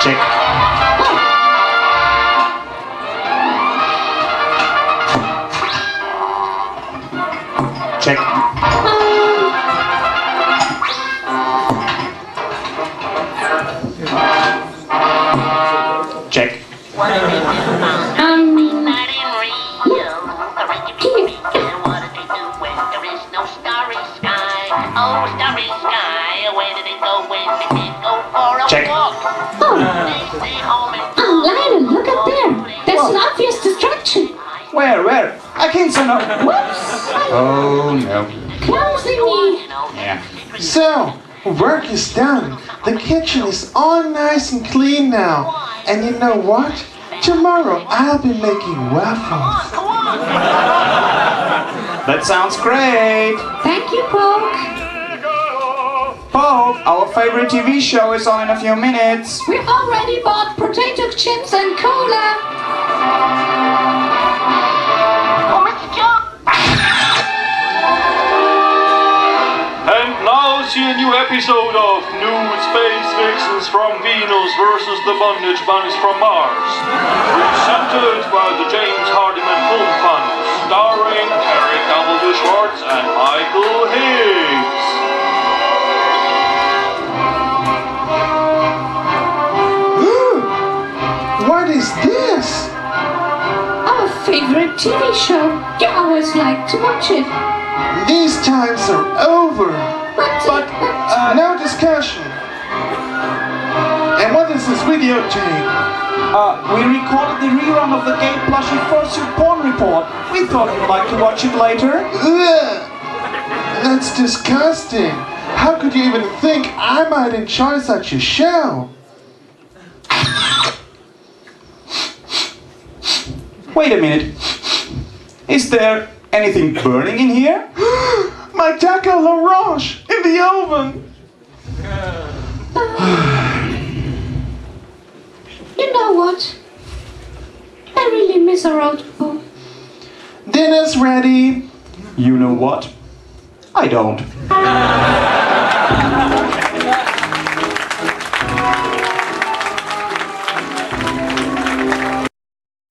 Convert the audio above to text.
Check. Check. Check. Check. Oh, Lionel, look up there. That's an obvious distraction. Where? I can't see no. Whoops. Oh no. Clumsy me. Yeah. So, work is done. The kitchen is all nice and clean now. And you know what? Tomorrow I'll be making waffles. That sounds great. Thank you, Poke. Pope, our favorite TV show is on in a few minutes. We already bought potato chips and cola. And now see a new episode of Nude Space Vixens from Venus versus the Bondage Bunnies from Mars. Presented by the James Hardiman Film Fund, starring Eric W. Schwartz and Michael Higgs. What is this? Our favorite TV show. You always like to watch it. These times are over. But No discussion. And what is this videotape? We recorded the rerun of the Gay Plushie Fursuit Porn Report. We thought you'd like to watch it later. Ugh. That's disgusting. How could you even think I might enjoy such a show? Wait a minute. Is there anything burning in here? My taco l'orange in the oven. you know what? I really miss our old home. Dinner's ready. You know what? I don't.